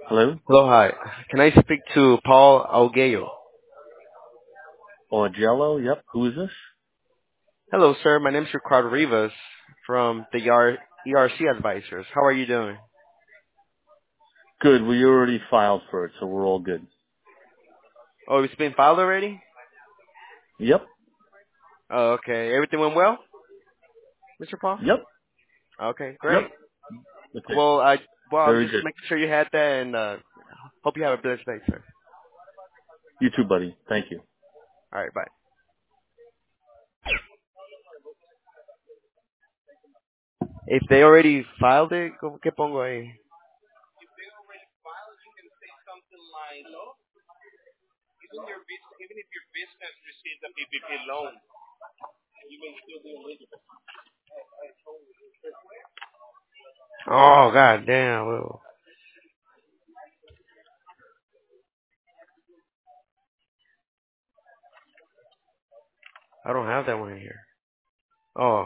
Hello? Hello, hi. Can I speak to Paul Alguello? Oh, Jello? Yep. Who is this? Hello, sir. My name is Ricardo Rivas from the ERC Advisors. How are you doing? Good. We already filed for it, so we're all good. Oh, it's been filed already? Yep. Oh, okay. Everything went well, Mr. Paul? Yep. Okay, Yep. great. Okay. Well, I'm Very just good. making sure you had that, and hope you have a blessed day, sir. You too, buddy. Thank you. All right, bye. If they already filed it, ¿qué pongo ahí? Oh, god damn. Well, I don't have that one in here. Oh.